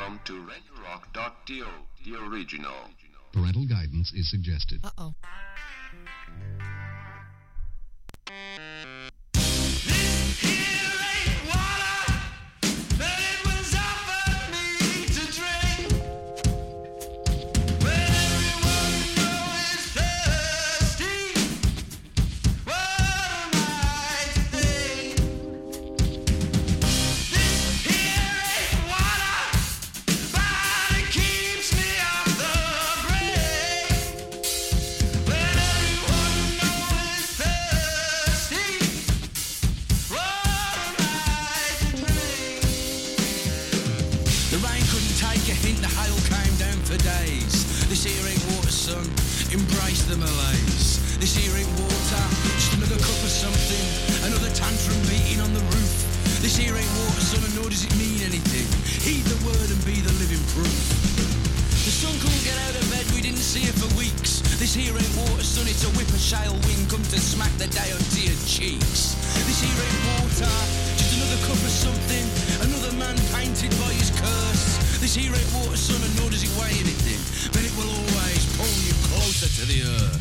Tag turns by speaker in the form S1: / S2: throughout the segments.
S1: Welcome to RadioRock.to, the original.
S2: Parental guidance is suggested.
S3: Uh-oh.
S4: Embrace the malaise. This here ain't water, just another cup of something. Another tantrum beating on the roof. This here ain't water, son, and nor does it mean anything. Heed the word and be the living proof. The sun couldn't get out of bed, we didn't see it for weeks. This here ain't water, son, it's a whip of shale wind come to smack the day onto your cheeks. This here ain't water, just another cup of something. Another man painted by his curse. This here ain't water, son, and nor does it weigh anything. But it will always pull you closer to the earth.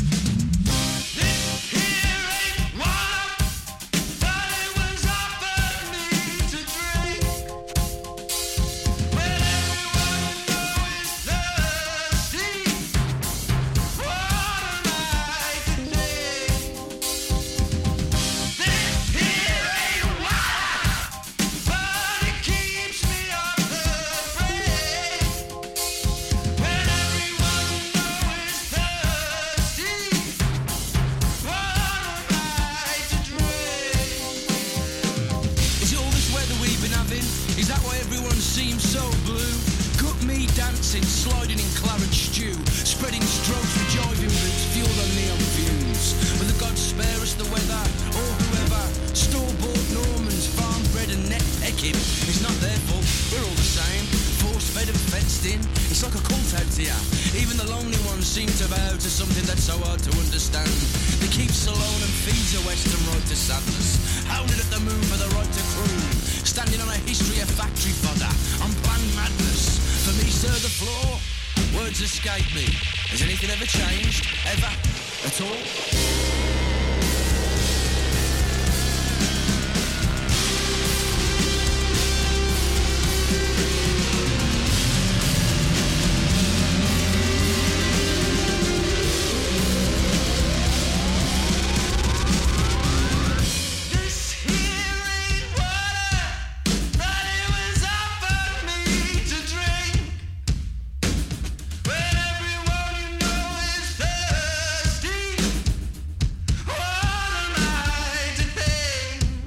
S4: This here ain't water, but it was offered me to drink. When everyone you know is thirsty, what am I to think? This here ain't water, but it keeps me off the brink. When everyone you know is thirsty, what am I to drink? Is it all this weather we've been having? Is that why everyone seems so blue? Cut me dancing, sliding in claret stew, spreading strokes with jiving boots, fueled on neon fumes. But the gods spare us the weather, or whoever. Store-bought Normans, farm-bred and net-pecking. It's not their fault, we're all the same. Force-fed and fenced in, it's like a cult out here. Even the lonely ones seem to bow to something that's so hard to understand. They keep alone and feeds a western right to sadness. Howling at the moon for the right to croon. Standing on a history of factory fodder, on planned madness. For me, sir, the floor, words escape me. Has anything ever changed? Ever? At all? This here ain't water, but it was offered me to drink. When everyone you know is thirsty, what am I to think?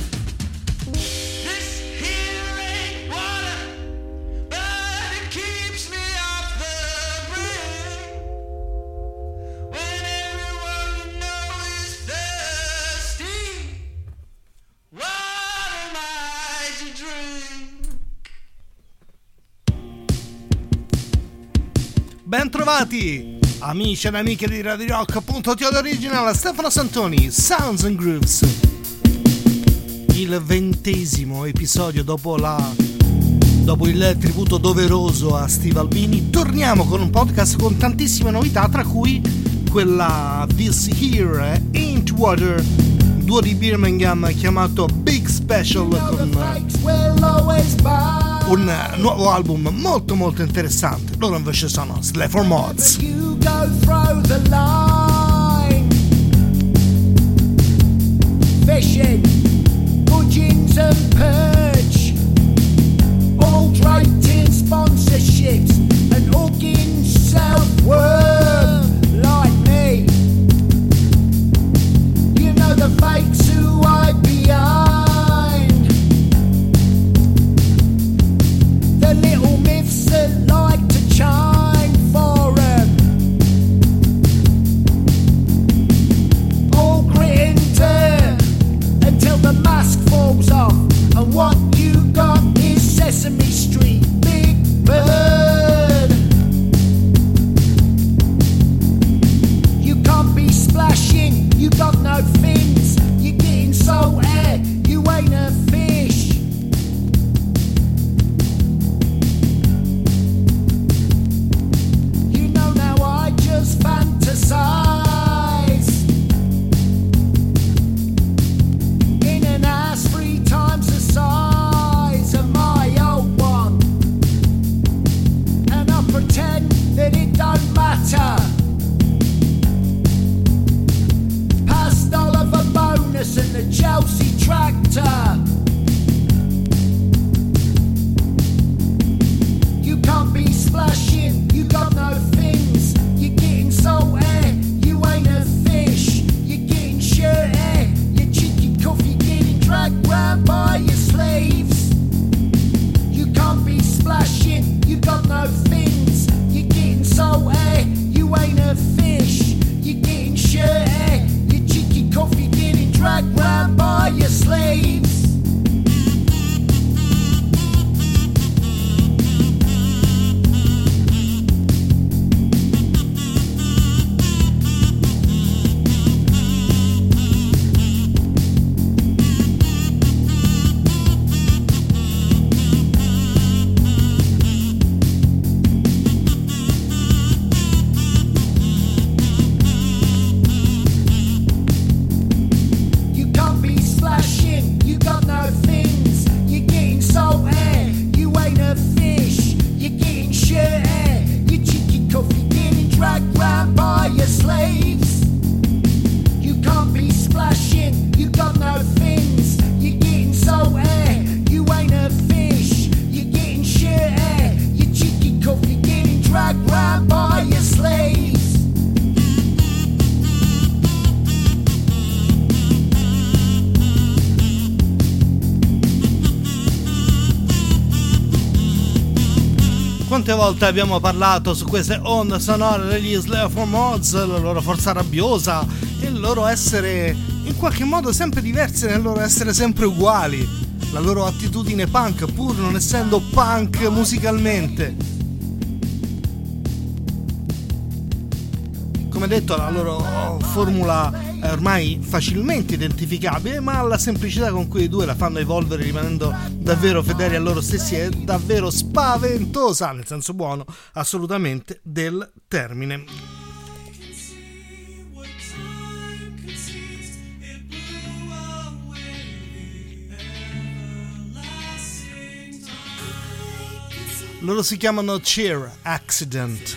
S4: This here ain't water, but it keeps me off the brink. When everyone you know is thirsty, what am I to drink?
S5: Bentrovati amici ed amiche di Radio Rock.to Original, Stefano Santoni, Sounds and Grooves. Il 20° episodio dopo il tributo doveroso a Steve Albini. Torniamo con un podcast con tantissime novità, tra cui quella This Here Ain't Water, duo di Birmingham chiamato Big Special, con un nuovo album molto molto interessante. Loro invece sono Slave for Mods.
S6: You go through the line, fishing, budgeons and perch, all draped in sponsorships and hugging self-worth like me. You know the fakes who hide behind the little myths that like to chime for 'em. All grit and dirt until the mask falls off. And what
S5: quante volte abbiamo parlato su queste onde sonore degli Slave for Mods, la loro forza rabbiosa e il loro essere in qualche modo sempre diversi nel loro essere sempre uguali, la loro attitudine punk pur non essendo punk musicalmente. Come detto, la loro formula è ormai facilmente identificabile, ma la semplicità con cui i due la fanno evolvere rimanendo davvero fedeli a loro stessi è davvero spaventosa, nel senso buono assolutamente del termine. Loro si chiamano Cheer Accident.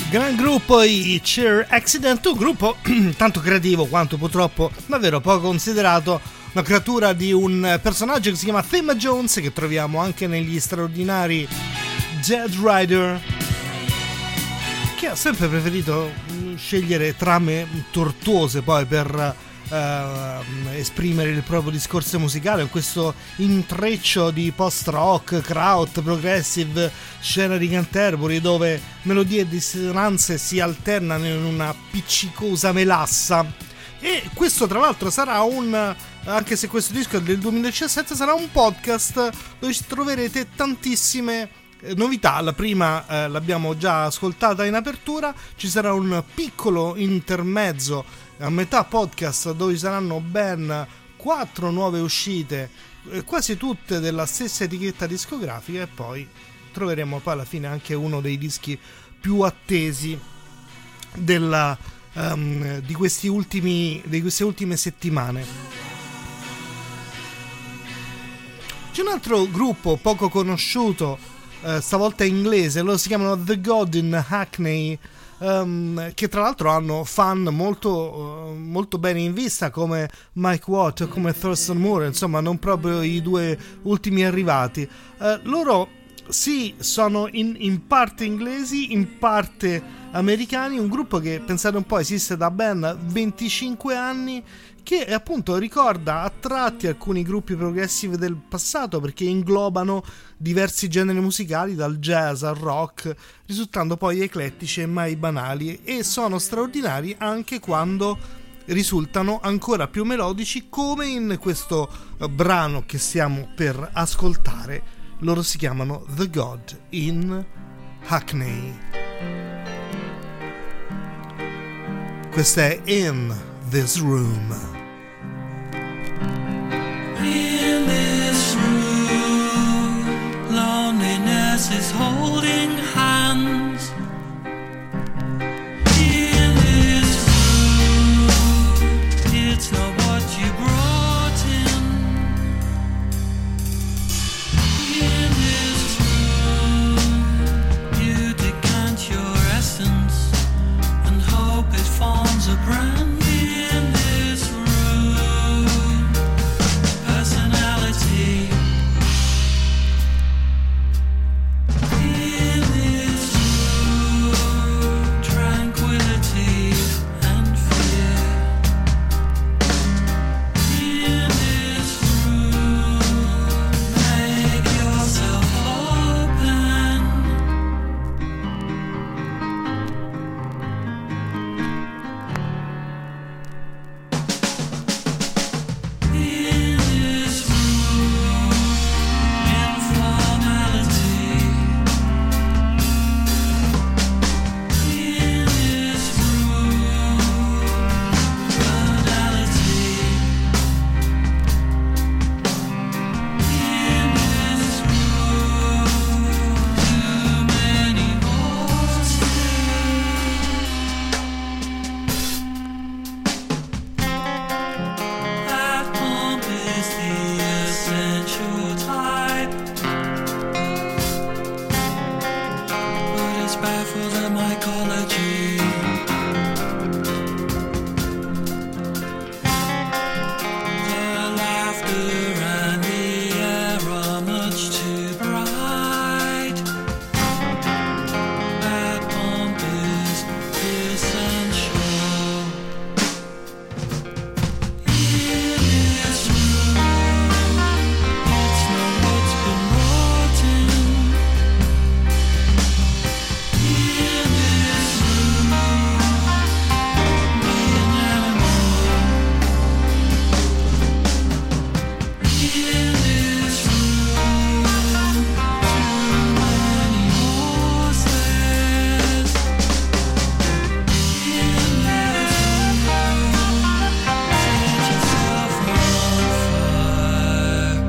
S5: Gran gruppo i Cheer Accident, un gruppo tanto creativo quanto purtroppo davvero poco considerato, una creatura di un personaggio che si chiama Thema Jones, che troviamo anche negli straordinari Dead Rider, che ha sempre preferito scegliere trame tortuose poi per esprimere il proprio discorso musicale, questo intreccio di post-rock, kraut, progressive, scena di Canterbury dove melodie e dissonanze si alternano in una appiccicosa melassa. E questo tra l'altro sarà anche se questo disco è del 2017, sarà un podcast dove ci troverete tantissime novità. La prima l'abbiamo già ascoltata in apertura, ci sarà un piccolo intermezzo a metà podcast dove ci saranno ben 4 nuove uscite, quasi tutte della stessa etichetta discografica, e poi troveremo poi alla fine anche uno dei dischi più attesi di queste ultime settimane. C'è un altro gruppo poco conosciuto, stavolta inglese, loro si chiamano The God in Hackney, che tra l'altro hanno fan molto bene in vista come Mike Watt, come Thurston Moore, insomma non proprio i due ultimi arrivati. Loro sì, sono in parte inglesi, in parte americani, un gruppo che, pensate un po', esiste da ben 25 anni, che appunto ricorda a tratti alcuni gruppi progressive del passato, perché inglobano diversi generi musicali, dal jazz al rock, risultando poi eclettici e mai banali, e sono straordinari anche quando risultano ancora più melodici, come in questo brano che stiamo per ascoltare. Loro si chiamano The God in Hackney. Questa è In This Room.
S4: In this room, loneliness is holding hands. In this room, it's not what you brought in. In this room, you decant your essence and hope it forms a brand. In this room, personality. In this room, tranquility and fear. In this room, make yourself open. In this room, informality. In this room, banality. In this room, too many voices. That pump is the essential type, but it's bad for the mycology. The laughter and the air are much too bright. That pump is essential. In this room, it's not what's been brought in. In this room, be an animal. In this room, too many horses. In this room, set yourself on fire.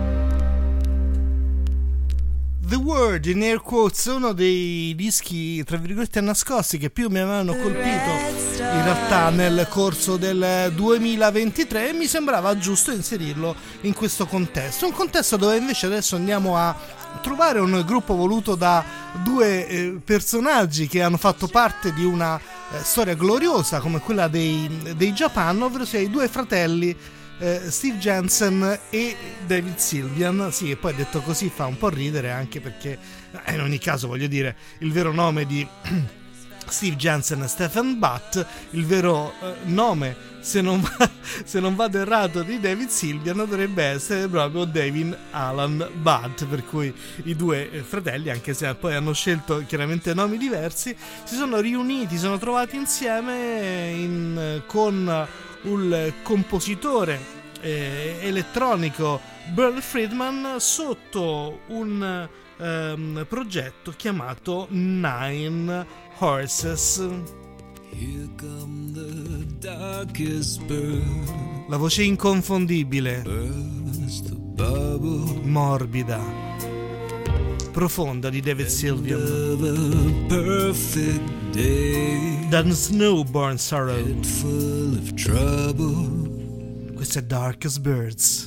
S5: The Word in air quotes, uno dei dischi tra virgolette nascosti che più mi avevano colpito in realtà nel corso del 2023, e mi sembrava giusto inserirlo in questo contesto, un contesto dove invece adesso andiamo a trovare un gruppo voluto da due personaggi che hanno fatto parte di una storia gloriosa come quella dei Japan, ovvero sia i due fratelli Steve Jensen e David Sylvian. Sì, e poi detto così fa un po' ridere, anche perché in ogni caso, voglio dire, il vero nome di Steve Jensen è Stephen Butt, il vero nome, se non vado errato, di David Sylvian dovrebbe essere proprio David Alan Butt, per cui i due fratelli, anche se poi hanno scelto chiaramente nomi diversi, si sono riuniti, sono trovati insieme con il compositore elettronico Burl Friedman sotto un progetto chiamato Nine Horses.
S4: Here come the darkest bird,
S5: La voce inconfondibile,
S4: burst the bubble
S5: morbida, profonda di David Sylvian.
S4: of a perfect day,
S5: Dan Snowborn Sorrow.
S4: head full of trouble.
S5: Questo è Darkest Birds.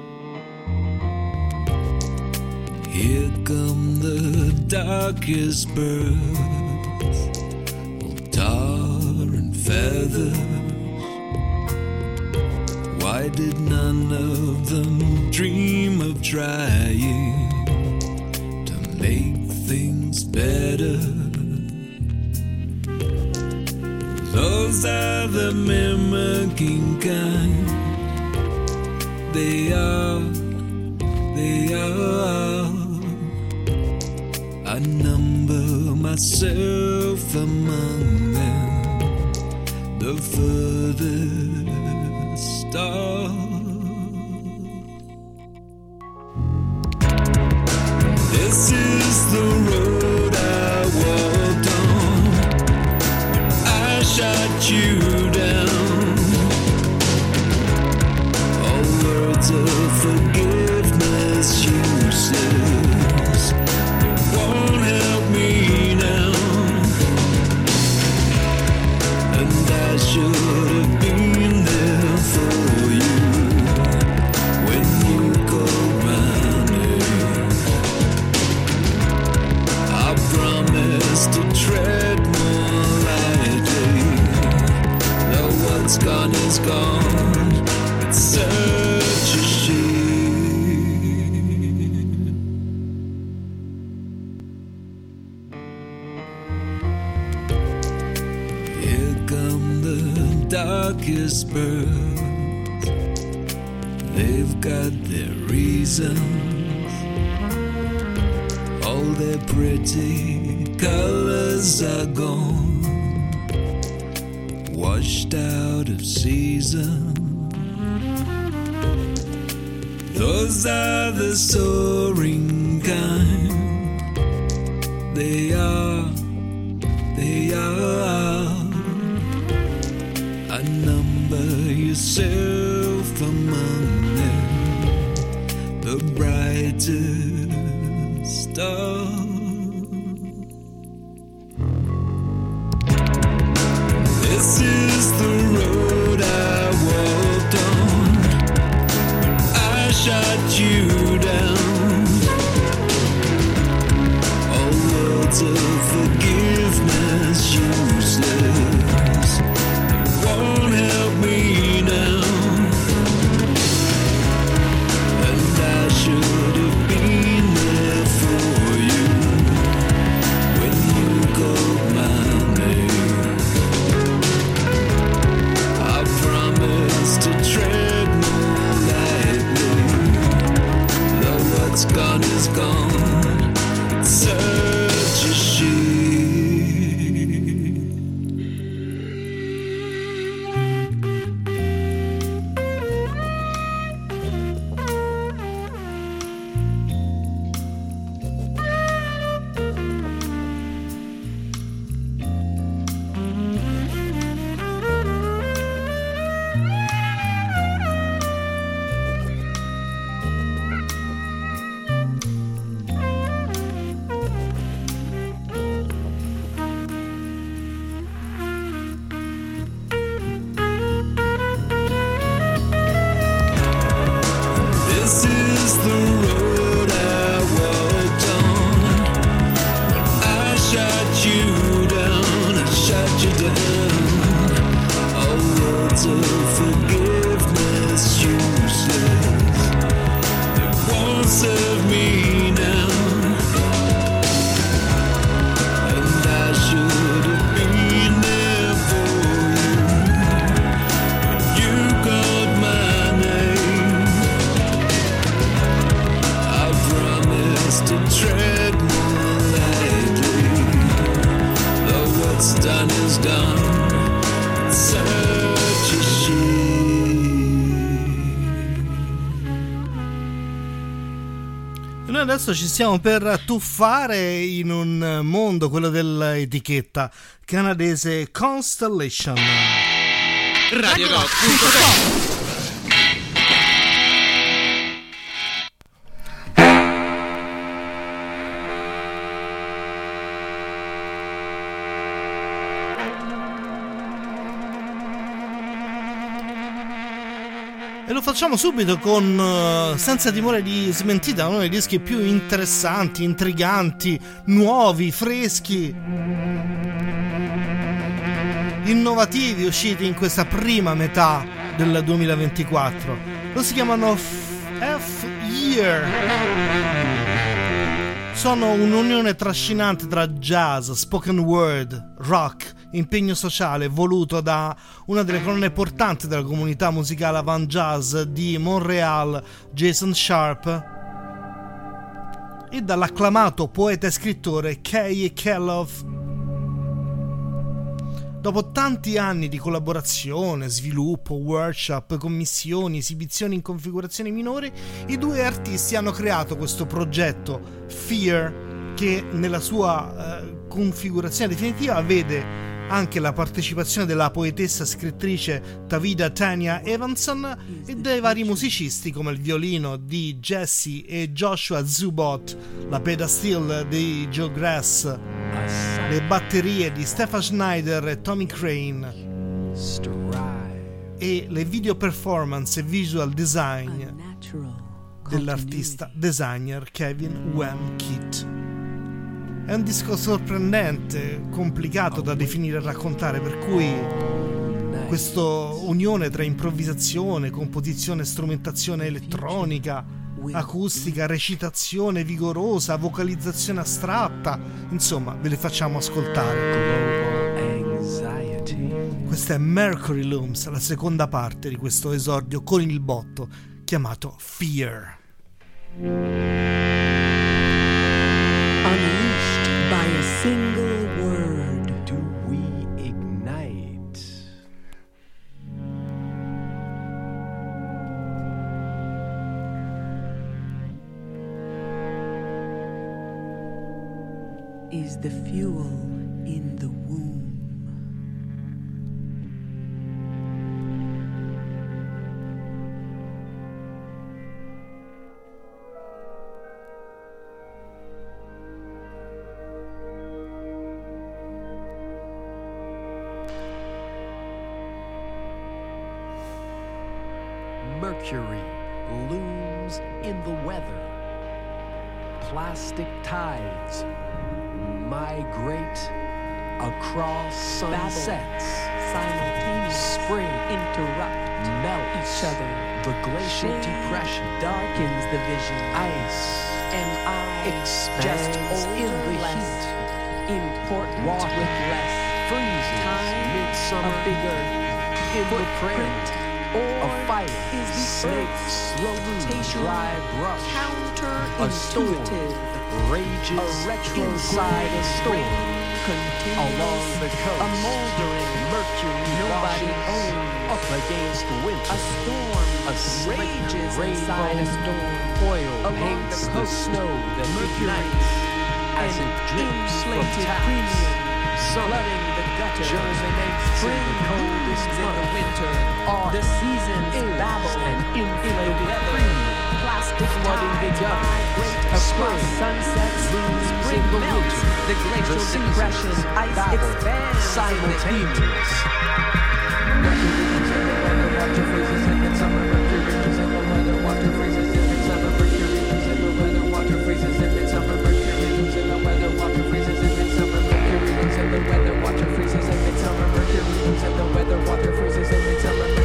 S4: Here come the darkest birds, all tar and feathers. Why did none of them dream of trying to make things better? Those are the mimicking kind. They are. I number myself among them, the furthest star. This is the road I walked on when I shot you down. All words of forgiveness useless, it won't help me now. And I should have been there for you when you called my name. I promise to tread more lightly, though what's gone is gone. It's such a shame. Here come the darkest birds. They've got their reasons. All their pretty colors are gone, washed out of season. Those are the soaring kind. They are. I number yourself among them, the brightest star. This is the road I walked on when I shot you down. All words of forgiveness useless, it won't help me now. And I should have been there for
S3: words of forgiveness useless. It won't serve me now. And I should have been there for you when you called my name. I promised to tread more lightly, though what's done is done. Such a shame.
S5: E noi adesso ci stiamo per tuffare in un mondo, quello dell'etichetta canadese Constellation.
S7: RadioRock.com.
S5: E lo facciamo subito con Senza timore di smentita, uno dei dischi più interessanti, intriganti, nuovi, freschi, innovativi usciti in questa prima metà del 2024. Lo si chiamano F-Year. Sono un'unione trascinante tra jazz, spoken word, rock, impegno sociale voluto da una delle colonne portanti della comunità musicale avant jazz di Montreal, Jason Sharp, e dall'acclamato poeta e scrittore Kay Kellogg. Dopo tanti anni di collaborazione, sviluppo, workshop, commissioni, esibizioni in configurazioni minori, i due artisti hanno creato questo progetto Fear, che nella sua configurazione definitiva vede anche la partecipazione della poetessa scrittrice Tavida Tanya Evanson e dei vari musicisti come il violino di Jesse e Joshua Zubot, la pedal di Joe Grass, le batterie di Stefan Schneider e Tommy Crane e le video performance e visual design dell'artista designer Kevin Wham Kitt. È un disco sorprendente, complicato da definire e raccontare, per cui questa unione tra improvvisazione, composizione, strumentazione elettronica, acustica, recitazione vigorosa, vocalizzazione astratta, insomma, ve le facciamo ascoltare. Questa è Mercury Looms, la seconda parte di questo esordio con il botto chiamato Fear.
S8: Unleashed by a single word, do we ignite? Is the fuel in the womb?
S9: Mercury looms in the weather. Plastic tides migrate across sunsets.
S8: Simultaneous
S9: Spring
S8: interrupt
S9: melts
S8: each other.
S9: the glacial
S8: Shade
S9: depression.
S8: darkens the vision.
S9: Ice
S8: And I
S9: expands
S8: just
S9: in the
S8: less
S9: heat.
S8: important
S9: Water
S8: with less
S9: freezes
S8: time,
S9: midsummer
S8: a bigger
S9: in the
S8: footprint,
S9: prairie.
S8: or
S9: A fire
S8: is the
S9: snakes
S8: Earth's
S9: slowly
S8: rotation
S9: dry brush. A storm
S8: counterintuitive,
S9: rages
S8: a retro
S9: inside a storm.
S8: continuous,
S9: Along the coast,
S8: a moldering,
S9: Mercury
S8: nobody
S9: washes
S8: owns.
S9: up against winter.
S8: A storm
S9: A slick
S8: rages
S9: rainbow
S8: inside a storm.
S9: Oil
S8: Along
S9: paints
S8: the
S9: the
S8: coast,
S9: snow that
S8: Mercury,
S9: ignites as
S8: an
S9: it drips from
S8: inflated
S9: taps.
S8: premium,
S9: Summer
S8: flooding the gutter,
S9: germinates in
S8: spring
S9: the coldest
S8: blooms in the
S9: month.
S8: winter,
S9: Autumn
S8: the seasons
S9: is
S8: babble
S9: an
S8: in the
S9: inflated
S8: weather,
S9: premium.
S8: plastic
S9: Flooding the
S8: tides
S9: gutter.
S8: migrate
S9: A
S8: across
S9: spring
S8: sunsets,
S9: blooms
S8: spring
S9: in the
S8: melts,
S9: winter.
S8: the glacial
S9: The
S8: depression,
S9: seasons
S8: ice
S9: babble
S8: expands in the heat.
S9: simultaneous.
S8: The weather, water freezes in midsummer, mercury looms in the weather, water freezes in midsummer,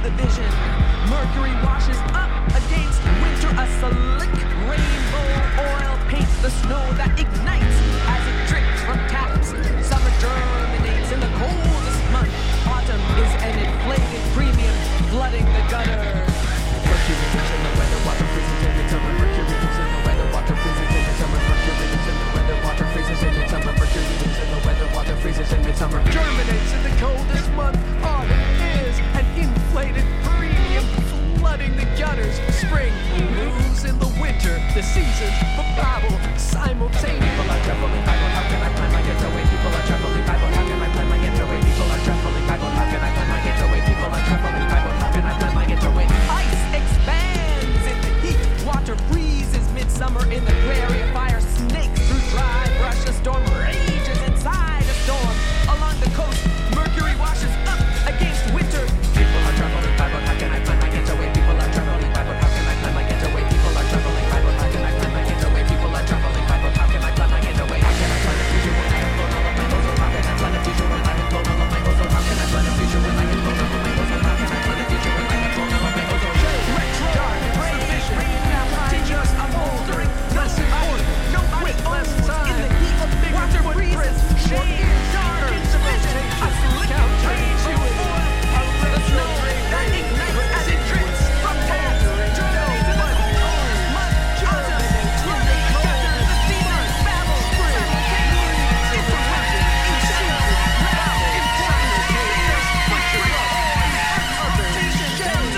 S8: the vision. Mercury washes up against winter. A slick rainbow oil paints the snow that ignites as it drips from taps. Summer germinates in the coldest month. Autumn is an inflated premium flooding the gutters. Mercury is in the weather, water freezes in the summer. Mercury is in the weather, water freezes in the summer. Mercury is in the weather, water freezes in the summer. Mercury is in the weather, water freezes in midsummer. Germinates in the coldest month. Autumn is an inflated premium flooding the gutters. Spring moves in the winter. The seasons for Bible simultaneous. People are traveling Bible. How can I plan my getaway? People are traveling Bible. How can I plan my getaway? People are traveling Bible. How can I plan my getaway? People are traveling Bible. How can I plan my getaway? Ice expands in the heat. Water freezes midsummer in the prairie. A fire snakes through dry brush. A storm rages inside a storm. Along the coast, Mercury washes up against winter. People are traveling Bible. How can I plan my getaway? People are traveling Bible. How can I plan my getaway? People are traveling Bible. How can I plan my getaway? People are traveling Bible. How can I plan my getaway? How can I plan a future when I have blown all of my goals? How can I plan a future when I have blown all of my goals? How can I plan a future when I have blown all of my goals? How can I plan a future when I have blown all of my goals? Dark, rain, teach us a moldering, less important, nobody owns in the heat of big water freezes, shade, dark, division, a slick rain, the snow that ignites as it drips from taps, germinates in the coldest month, autumn, flooding the gutters, the seasons, babble, simultaneous, interruption, each other, loud, important, fierce, butchery, exaltation, shelter.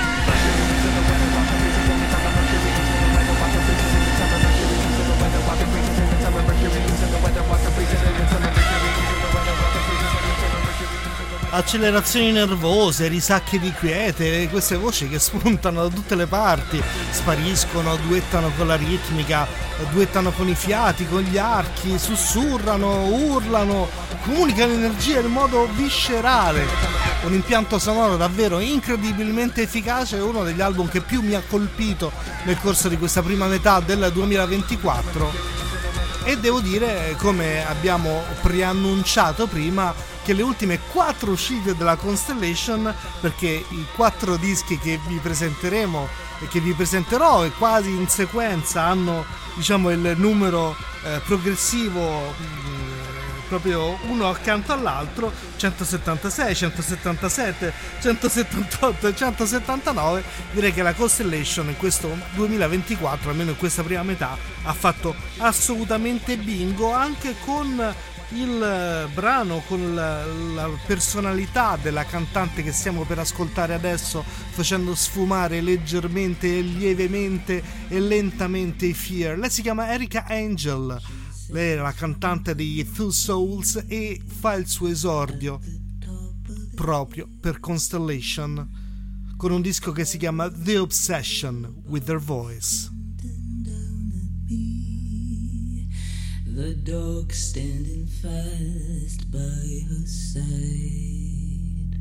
S5: Accelerazioni nervose, risacche di quiete, queste voci che spuntano da tutte le parti, spariscono, duettano con la ritmica, duettano con i fiati, con gli archi, sussurrano, urlano, comunicano energia in modo viscerale. Un impianto sonoro davvero incredibilmente efficace, uno degli album che più mi ha colpito nel corso di questa prima metà del 2024. E devo dire, come abbiamo preannunciato prima, che le ultime 4 uscite della Constellation, perché i 4 dischi che vi presenteremo e che vi presenterò e quasi in sequenza hanno, diciamo, il numero progressivo proprio uno accanto all'altro, 176, 177, 178 e 179. Direi che la Constellation in questo 2024, almeno in questa prima metà, ha fatto assolutamente bingo, anche con il brano, con la personalità della cantante che stiamo per ascoltare adesso, facendo sfumare leggermente, lievemente e lentamente i Fear. Lei si chiama Erica Angel, lei era la cantante degli Two Souls e fa il suo esordio proprio per Constellation con un disco che si chiama The Obsession with Her Voice.
S7: The dog standing fast by her side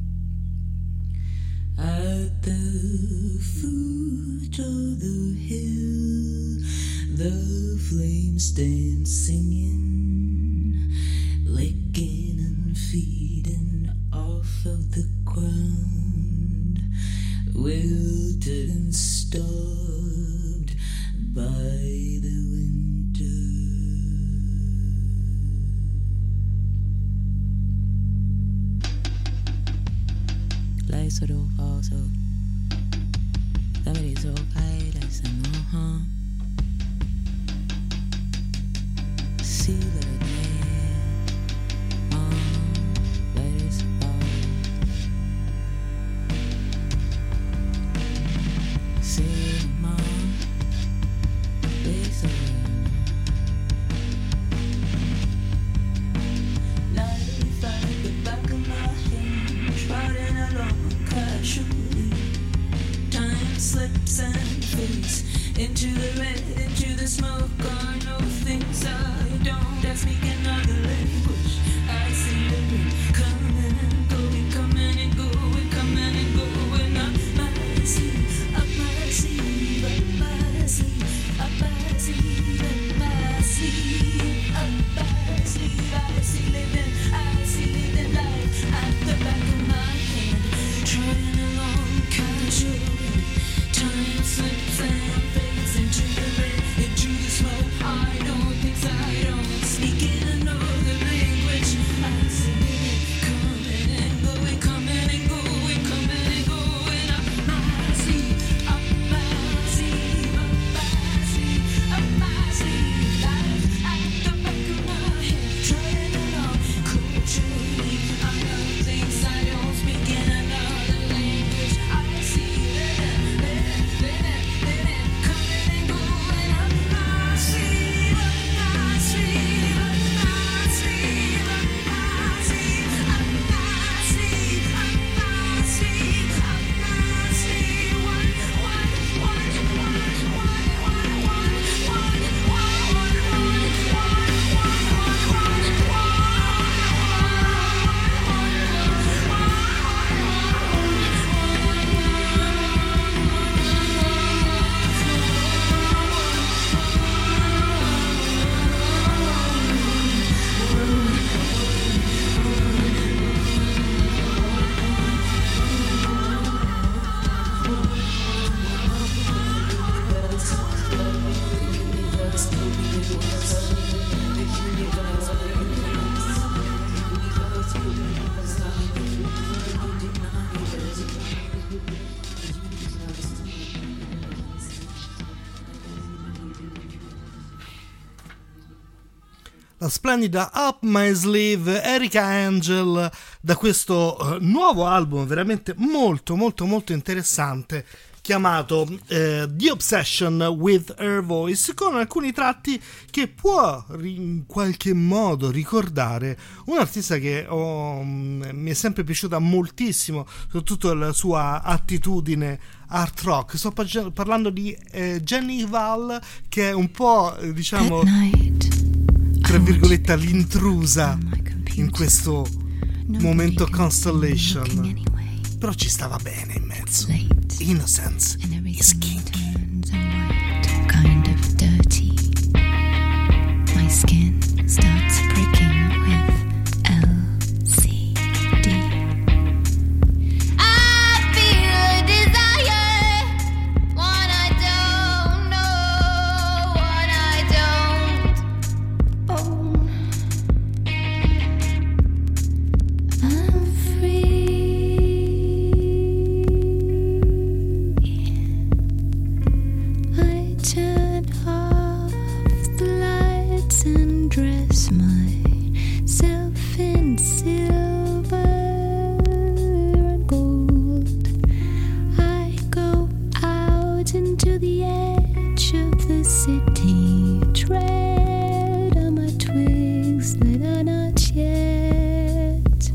S7: at the foot of the hill. The flames stand singing, licking and feeding off of the ground, wilted and starved by the winter. Life's sort of also, somebody's so high, that's see that it let us fall. See mom, this life at the back of my hand, trotting along casually. Time slips and fades into the red, into the smoke. I know things I don't speak another language. I see the rain coming and going, coming and going, coming and going up my sleeve, up my sleeve, up my sleeve, up my sleeve, up my sleeve, up my sleeve. I see living life at the back of my hand, trying along
S5: la splendida Up My Sleeve, Erica Angel, da questo nuovo album veramente molto molto molto interessante chiamato The Obsession with Her Voice, con alcuni tratti che può in qualche modo ricordare un artista che mi è sempre piaciuta moltissimo, soprattutto la sua attitudine art rock. Sto parlando di Jenny Val, che è un po', diciamo, tra virgolette, l'intrusa in questo momento Constellation, però ci stava bene in mezzo. Innocence is kinky.
S10: Kind of dirty. My skin starts pricking with LCD. I feel a desire, one I don't know, one I don't own. I'm free. I turn off the lights and dress myself in silver and gold. I go out into the edge of the city, tread on my twigs that are not yet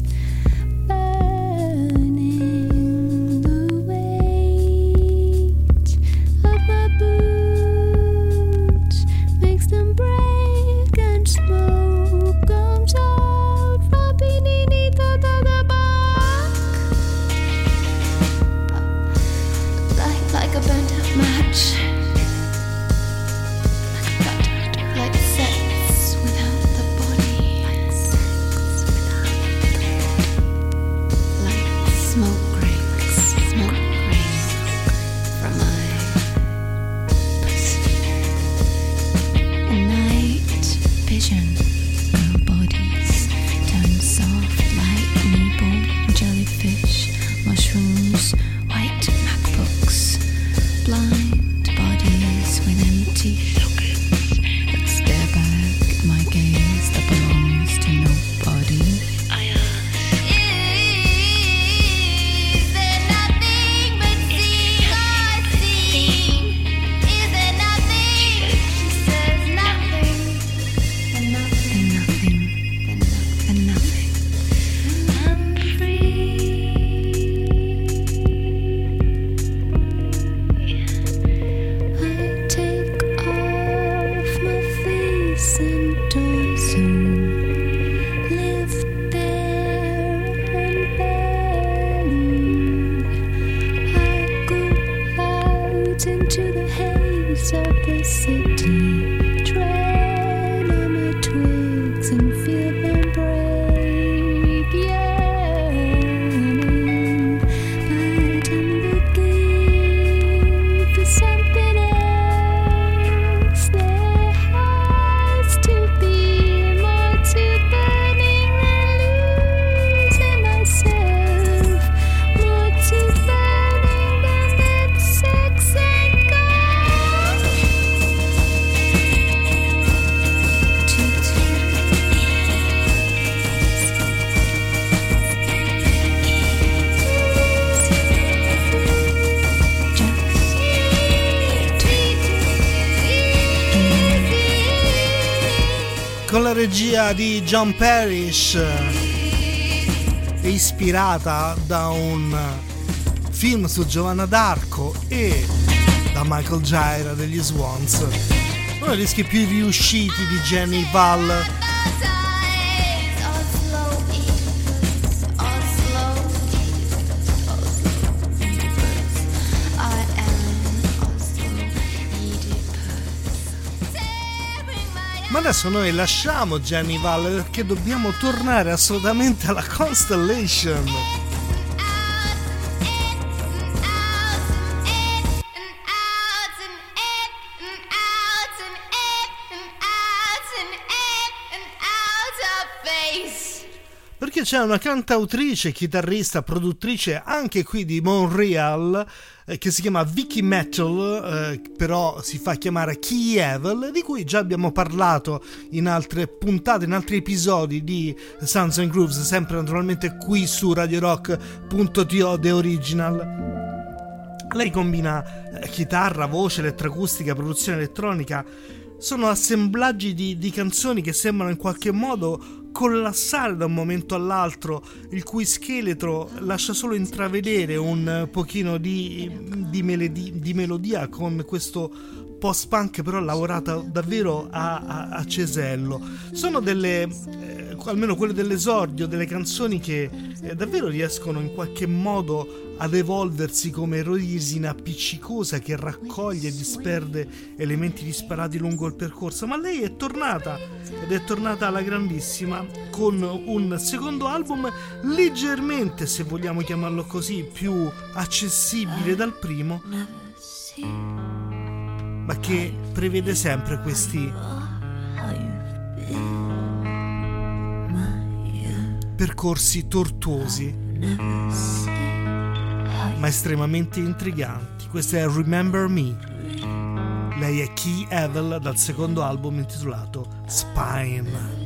S10: burning. The weight of my boots makes them break, and smoke comes out from beneath the bark, like a burnt out match, like sex without the body, like smoke rings from my pussy. In night vision, our bodies turn soft like newborn jellyfish, mushrooms, white MacBooks, blind bodies with empty sockets that stare back at my gaze that belongs to nobody. Is there nothing but seeing or seeing? Is there nothing? She says nothing, and nothing, and nothing. I'm free. I take off my face and torso, live bare and belly. I go out into the haze of the city, tread on my twigs and feel them break, yearning, but in the game for something else. There has to be more to burning than losing myself, more to burning than that sex and gold.
S5: Con la regia di John Parrish, è ispirata da un film su Giovanna d'Arco e da Michael Gira degli Swans, uno dei dischi più riusciti di Jenny Val. Ma adesso noi lasciamo Jenny Val perché dobbiamo tornare assolutamente alla Constellation. Perché c'è una cantautrice, chitarrista, produttrice anche qui di Montreal che si chiama Vicky Metal, però si fa chiamare Key Evil, di cui già abbiamo parlato in altre puntate, in altri episodi di Sounds and Grooves, sempre naturalmente qui su radiorock.to The Original. Lei combina chitarra, voce, elettroacustica, produzione elettronica. Sono assemblaggi di canzoni che sembrano in qualche modo collassare da un momento all'altro, il cui scheletro lascia solo intravedere un pochino di melodia con questo post-punk però lavorata davvero a cesello. Sono almeno quelle dell'esordio, delle canzoni che davvero riescono in qualche modo ad evolversi come resina appiccicosa che raccoglie e disperde elementi disparati lungo il percorso. Ma lei è tornata, ed è tornata alla grandissima, con un secondo album leggermente, se vogliamo chiamarlo così, più accessibile dal primo, ma che prevede sempre questi percorsi tortuosi ma estremamente intriganti. Questo è Remember Me. Lei è Key Evil dal secondo album intitolato Spine.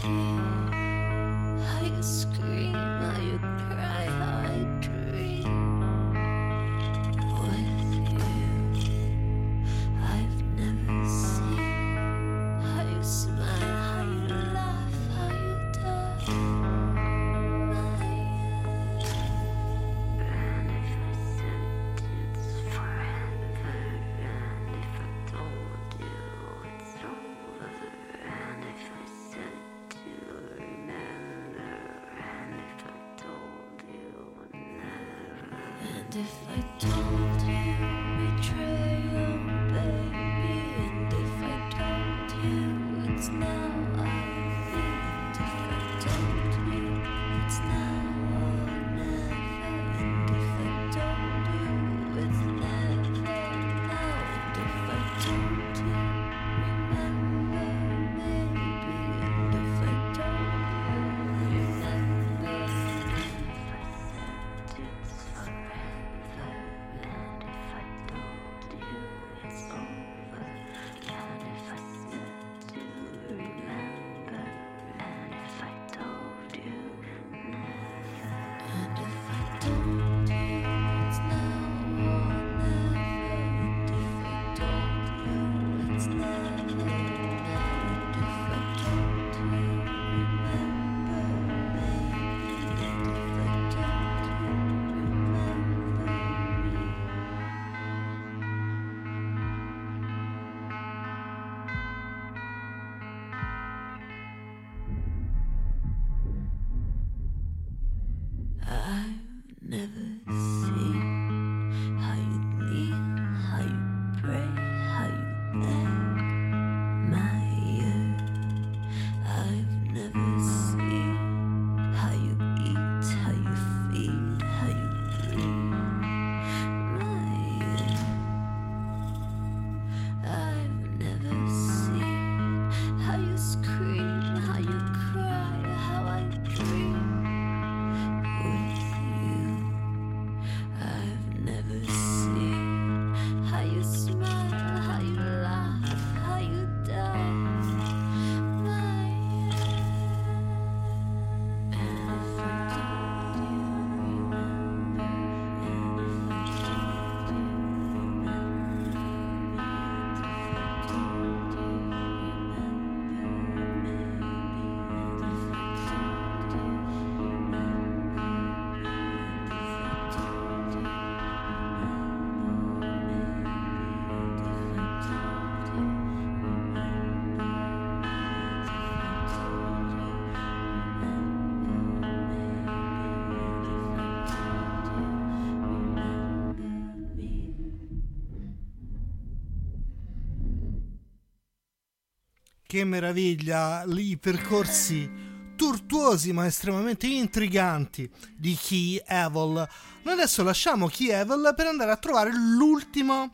S5: Che meraviglia, i percorsi tortuosi ma estremamente intriganti di Key Evil. Noi adesso lasciamo Key Evil per andare a trovare l'ultimo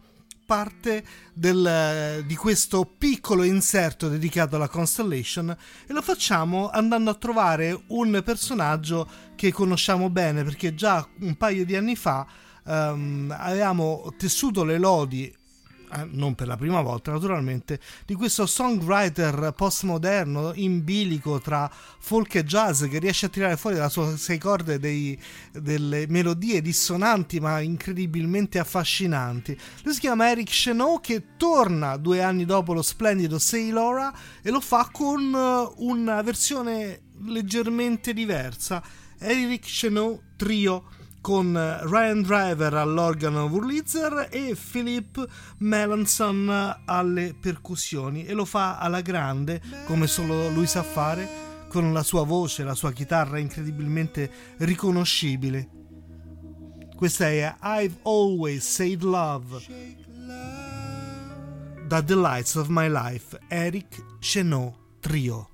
S5: parte di questo piccolo inserto dedicato alla Constellation, e lo facciamo andando a trovare un personaggio che conosciamo bene, perché già un paio di anni fa avevamo tessuto le lodi, non per la prima volta naturalmente, di questo songwriter postmoderno in bilico tra folk e jazz, che riesce a tirare fuori dalla sua sei corde delle melodie dissonanti ma incredibilmente affascinanti. Lui si chiama Eric Chenaux, che torna 2 anni dopo lo splendido Say Laura e lo fa con una versione leggermente diversa. Eric Chenaux Trio, con Ryan Driver all'organo Wurlitzer e Philip Melanson alle percussioni, e lo fa alla grande, come solo lui sa fare, con la sua voce, la sua chitarra incredibilmente riconoscibile. Questa è I've Always Said Love, The Delights of My Life, Eric Chenaux Trio.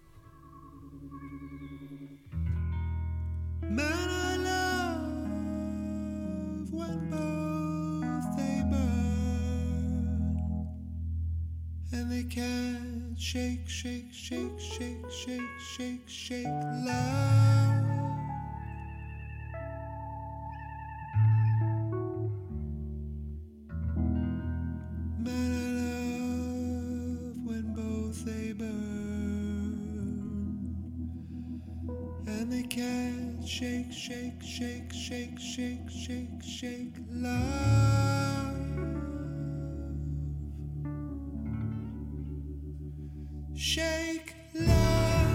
S3: And they can't shake, shake, shake, shake, shake, shake, shake love. Man, I love when both they burn. And they can't shake, shake, shake, shake, shake, shake, shake love. Shake love.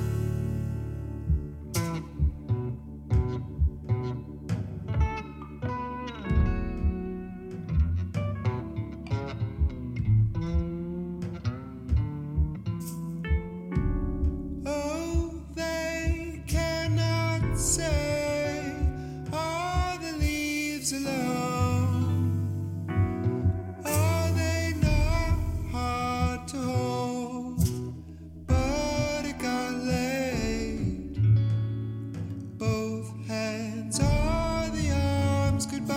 S3: Oh, they cannot say, are the leaves alone? Are they not hard to hold? But it got laid. Both hands are the arms goodbyes.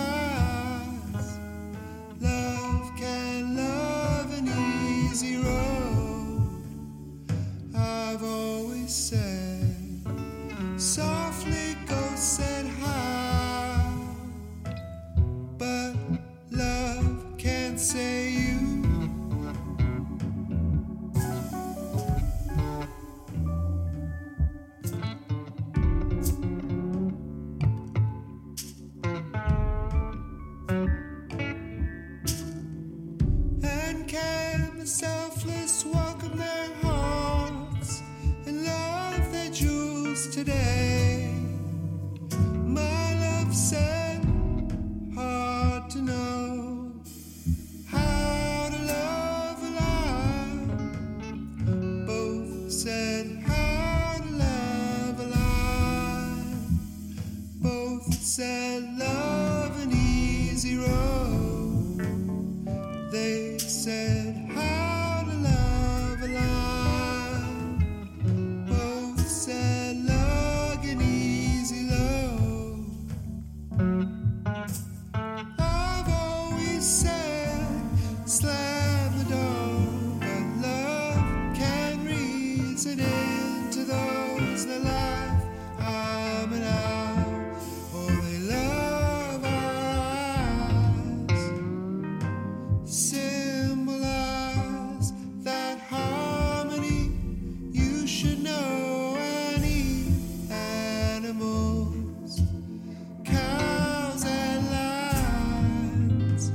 S3: Love can love an easy road. I've always said, softly ghosts said hi, but love can't say you. And can the selfless welcome their hearts and love their jewels today? My love said, hard to know how to love alive. Both said, how to love alive. Both said, love an easy road. They said, how to love alive. Both said, lug an easy load. I've always said, slam the door, but love can reason into those that life I'm an hour, or they love our eyes. Symbolize that harmony. You should know any animals, cows and lions.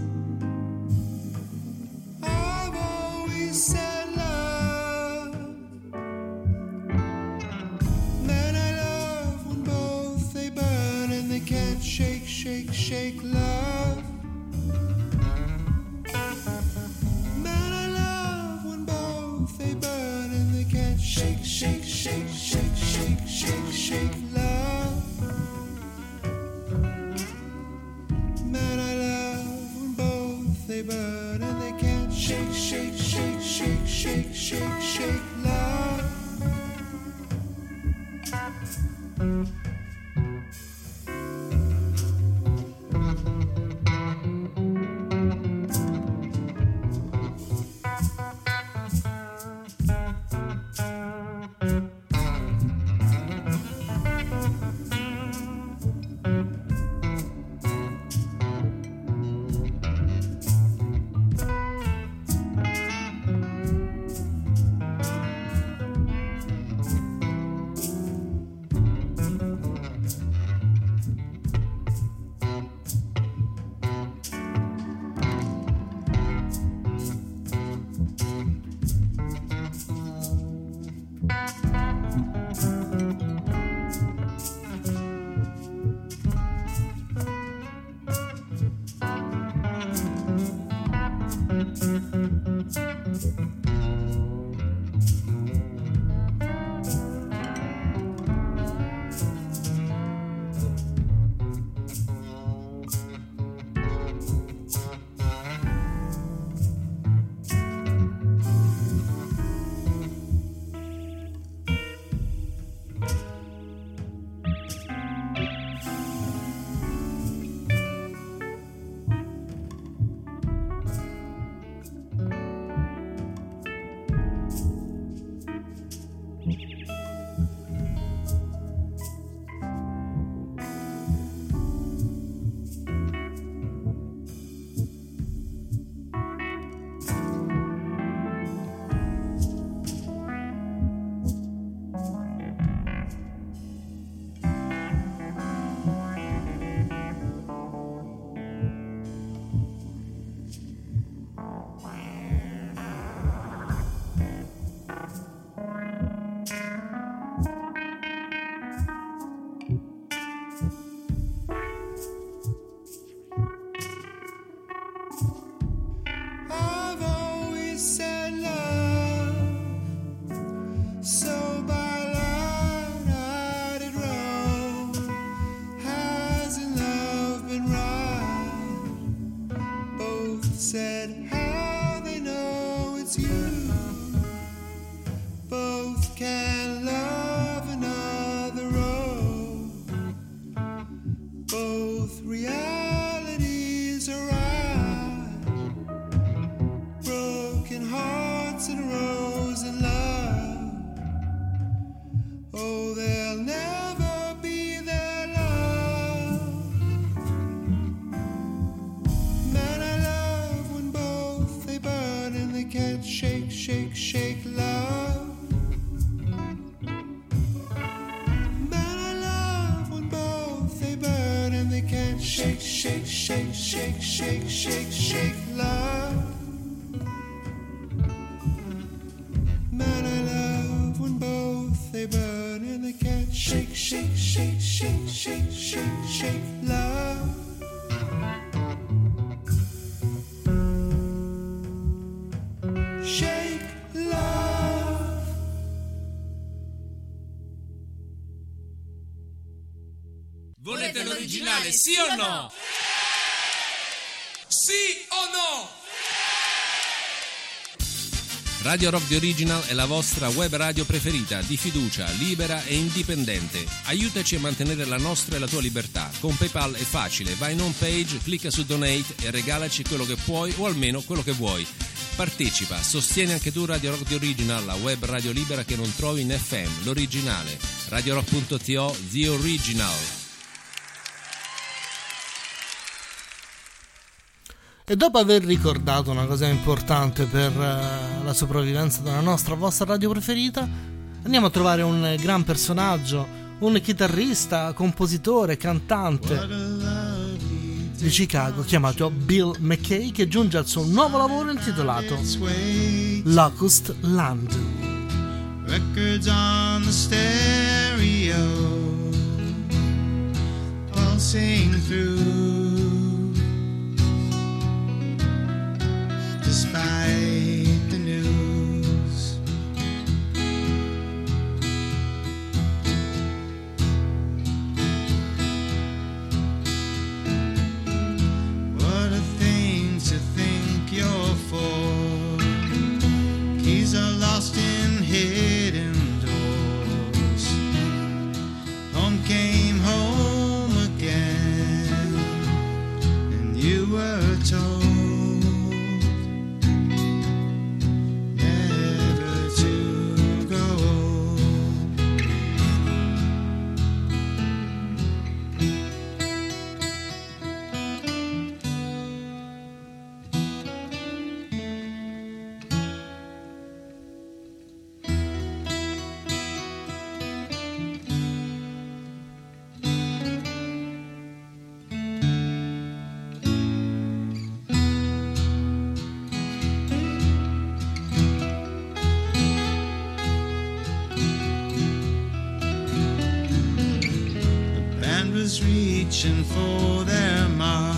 S3: I've always said love. Man, I love when both they burn and they can't shake, shake, shake love. Man, I love when both they burn and they can't shake, shake, shake, shake, shake, shake, shake love. Man, I love when both they burn and they can't shake, shake, shake, shake, shake, shake, shake love. said how they know it's you. Both can love another road. Both realities are right. Broken hearts and a rose in love. Oh, they'll never be their love. Man I love when both they burn and they can't shake, shake, shake love. Man I love when both they burn and they can't shake, shake, shake, shake, shake, shake, shake love. Man I love when both they burn and they can't shake, shake, shake, shake, shake, shake, shake love. Shake love.
S11: Volete l'originale, sì o no? Sì o no? Radio Rock The Original è la vostra web radio preferita, di fiducia, libera e indipendente. Aiutaci a mantenere la nostra e la tua libertà. Con PayPal è facile, vai in home page, clicca su Donate e regalaci quello che puoi o almeno quello che vuoi. Partecipa, sostieni anche tu Radio Rock The Original, la web radio libera che non trovi in FM, l'originale. RadioRock.to, The Original.
S5: E dopo aver ricordato una cosa importante per la sopravvivenza della nostra vostra radio preferita, andiamo a trovare un gran personaggio, un chitarrista, compositore, cantante di Chicago chiamato Bill McKay, che giunge al suo nuovo lavoro intitolato Locust Land.
S3: Records on the stereo, pulsing through. Despite the news, what a thing to think you're for. Keys are lost in hidden doors. Home came home again, and you were told reaching for their mark.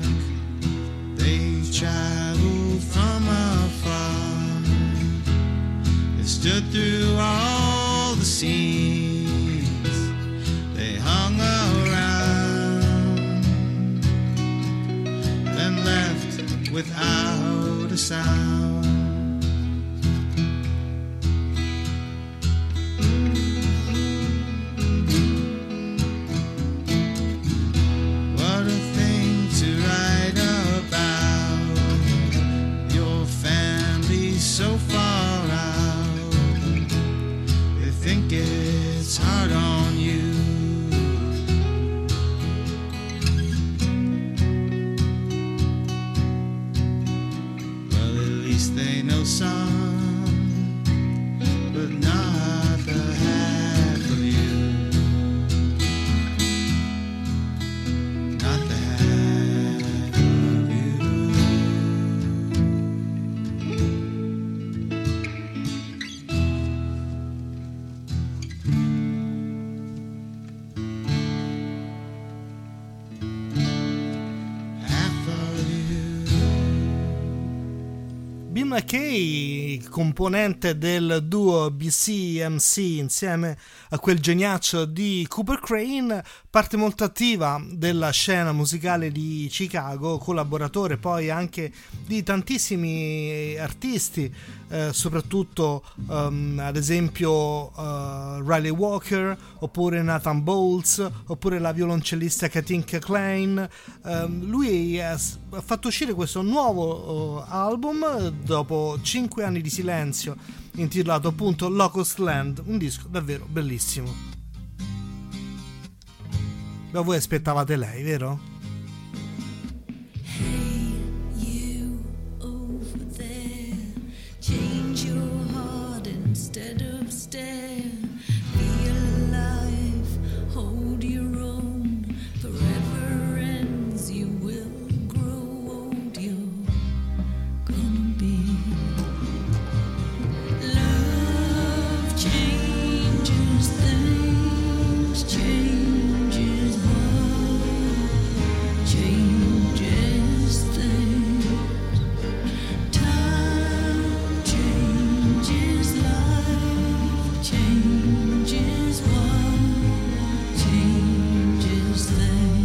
S3: They traveled from afar. They stood through all the scenes. They hung around, then left without a sound.
S5: Bill McKay, componente del duo BCMC insieme a quel geniaccio di Cooper Crane, parte molto attiva della scena musicale di Chicago, collaboratore poi anche di tantissimi artisti, soprattutto ad esempio Riley Walker, oppure Nathan Bowles, oppure la violoncellista Katinka Klein. Lui ha fatto uscire questo nuovo album dopo 5 anni di silenzio, intitolato appunto Locust Land, un disco davvero bellissimo. Ma voi aspettavate lei, vero?
S7: Hey, you over there, change your heart instead of stare. Be alive, hold your own. Forever ends, you will grow old. You're gonna be. Love changes things, changes heart, changes things. Time changes life, changes heart, changes things.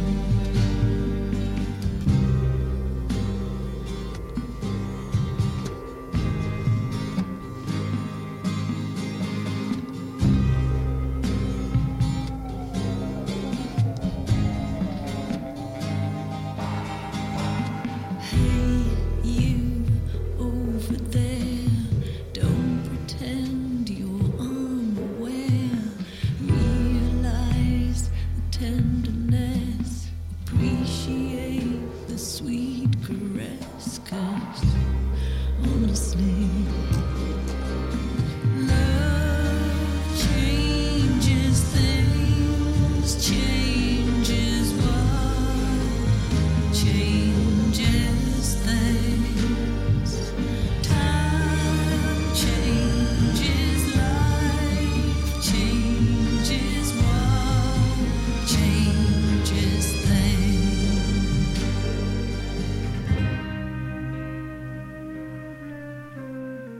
S7: Hey, you over there, don't pretend you're unaware. Realize the tenderness, appreciate the sweet caress, 'cause honestly, love changes things, changes what, changes things. Time changes life, changes what, changes things.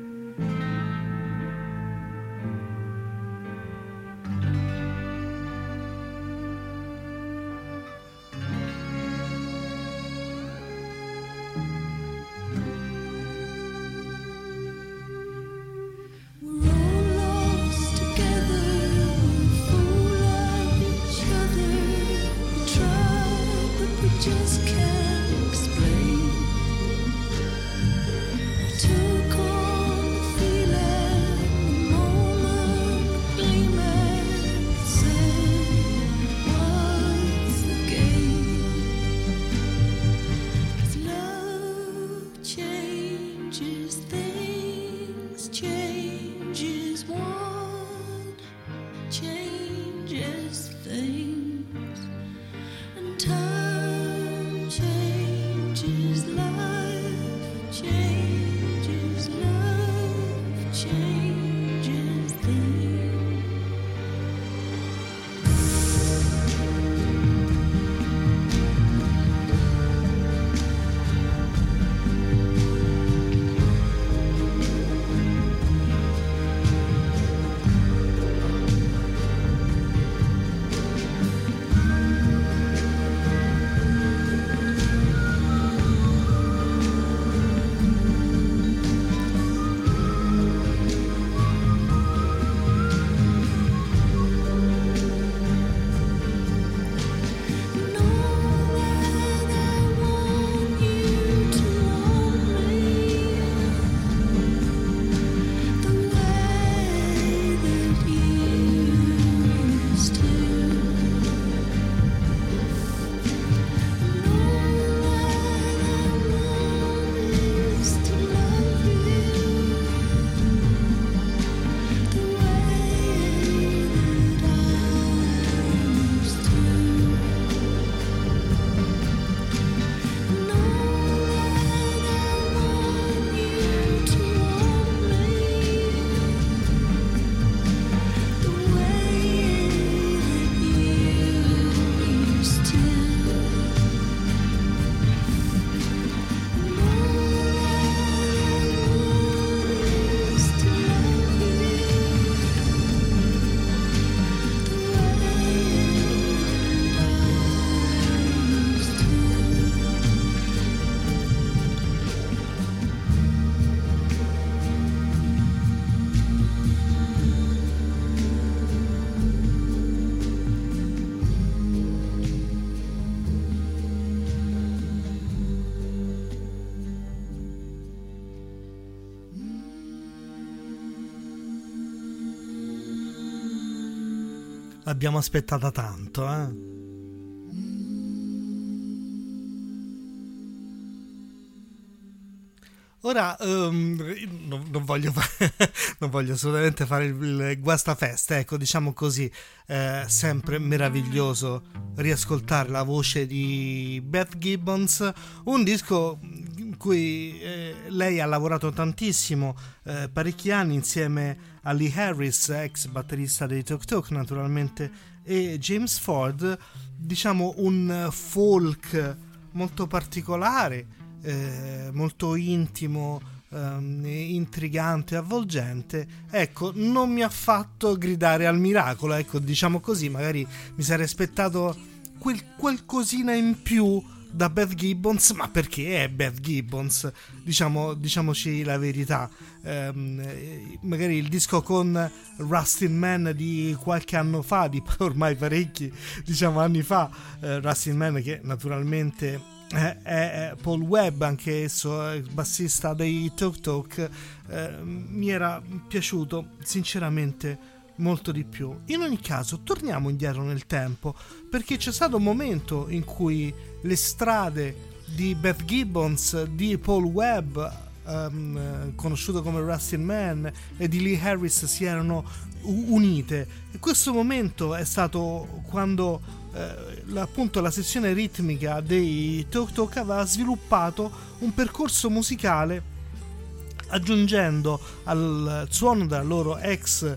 S5: l'abbiamo aspettata tanto, Ora non voglio non voglio assolutamente fare il guastafeste, ecco, diciamo così, sempre meraviglioso riascoltare la voce di Beth Gibbons, un disco in cui lei ha lavorato tantissimo, parecchi anni insieme a Lee Harris, ex batterista dei Tok Tok naturalmente, e James Ford, diciamo un folk molto particolare, molto intimo, intrigante, avvolgente. Ecco, non mi ha fatto gridare al miracolo, ecco, diciamo così. Magari mi sarei aspettato qualcosina in più da Beth Gibbons, ma perché è Beth Gibbons, diciamoci la verità. Magari il disco con Rustin Man di qualche anno fa, di ormai parecchi anni fa, Rustin Man che naturalmente è Paul Webb, anche esso il bassista dei Tok Tok, mi era piaciuto sinceramente molto di più. In ogni caso torniamo indietro nel tempo, perché c'è stato un momento in cui le strade di Beth Gibbons, di Paul Webb, conosciuto come Rustin Man, e di Lee Harris si erano unite, e questo momento è stato quando appunto la sezione ritmica dei Tok Tok aveva sviluppato un percorso musicale, aggiungendo al suono della loro ex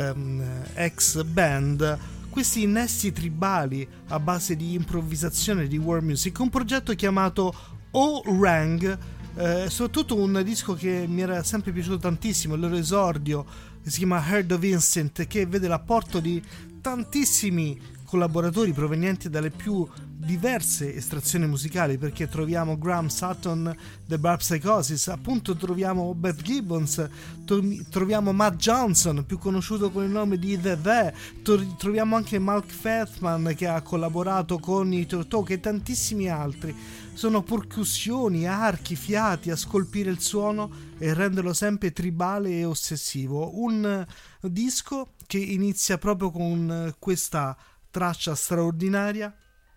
S5: band questi innesti tribali a base di improvvisazione di world music, un progetto chiamato O-Rang, soprattutto un disco che mi era sempre piaciuto tantissimo, il loro esordio, che si chiama Heard of Instinct, che vede l'apporto di tantissimi collaboratori provenienti dalle più diverse estrazioni musicali, perché troviamo Graham Sutton, The Barb Psychosis, appunto troviamo Beth Gibbons, troviamo Matt Johnson, più conosciuto con il nome di The, troviamo anche Mark Feldman, che ha collaborato con i Tok Tok, e tantissimi altri. Sono percussioni, archi, fiati a scolpire il suono e renderlo sempre tribale e ossessivo. Un disco che inizia proprio con questa traccia straordinaria,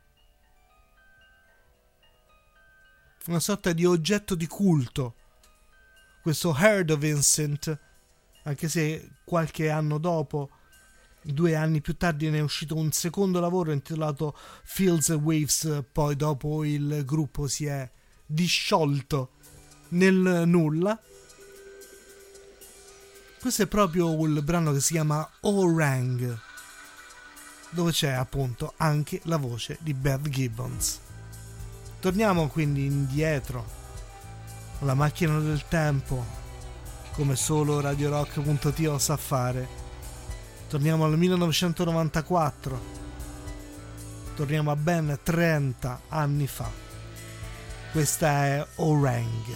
S5: una sorta di oggetto di culto, questo Heard of Instinct, anche se qualche anno dopo, 2 anni più tardi, ne è uscito un secondo lavoro intitolato Fields and Waves. Poi dopo il gruppo si è disciolto nel nulla. Questo è proprio il brano che si chiama O-Rang, dove c'è appunto anche la voce di Beth Gibbons. Torniamo quindi indietro alla macchina del tempo, come solo Radio Rock.to sa fare. Torniamo al 1994, torniamo a ben 30 anni fa. Questa è O-Rang.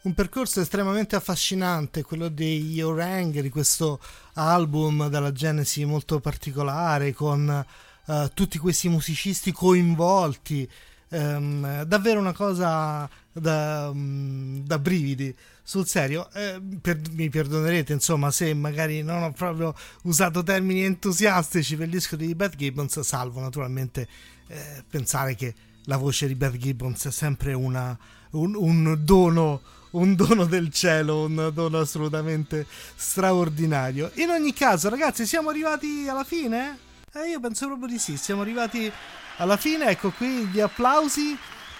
S5: Un percorso estremamente affascinante, quello degli Orang, di questo album dalla genesi molto particolare, con tutti questi musicisti coinvolti, davvero una cosa da brividi, sul serio. Mi perdonerete insomma se magari non ho proprio usato termini entusiastici per il disco di Beth Gibbons, salvo naturalmente pensare che la voce di Beth Gibbons è sempre un dono del cielo, un dono assolutamente straordinario. In ogni caso, ragazzi, siamo arrivati alla fine? Io penso proprio di sì, siamo arrivati alla fine. Ecco qui gli applausi,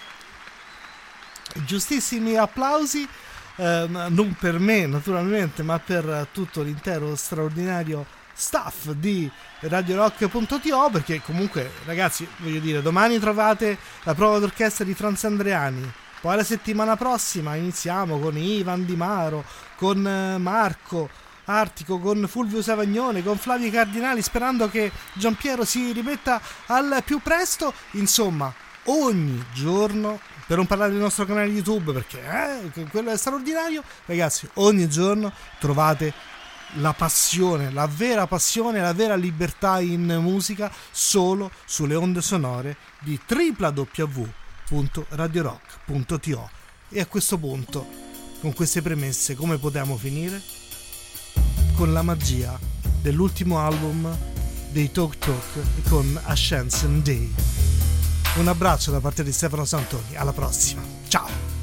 S5: giustissimi applausi, non per me naturalmente, ma per tutto l'intero straordinario staff di RadioRock.to, perché comunque, ragazzi, voglio dire, domani trovate la prova d'orchestra di Franz Andreani. Poi la settimana prossima iniziamo con Ivan Di Maro, con Marco Artico, con Fulvio Savagnone, con Flavio Cardinali, sperando che Giampiero si rimetta al più presto. Insomma, ogni giorno, per non parlare del nostro canale YouTube, perché quello è straordinario, ragazzi, ogni giorno trovate la passione, la vera libertà in musica solo sulle onde sonore di www.radiorock.to. E a questo punto, con queste premesse, come potevamo finire? Con la magia dell'ultimo album dei Talk Talk, con Ascension Day. Un abbraccio da parte di Stefano Santoni, alla prossima, ciao!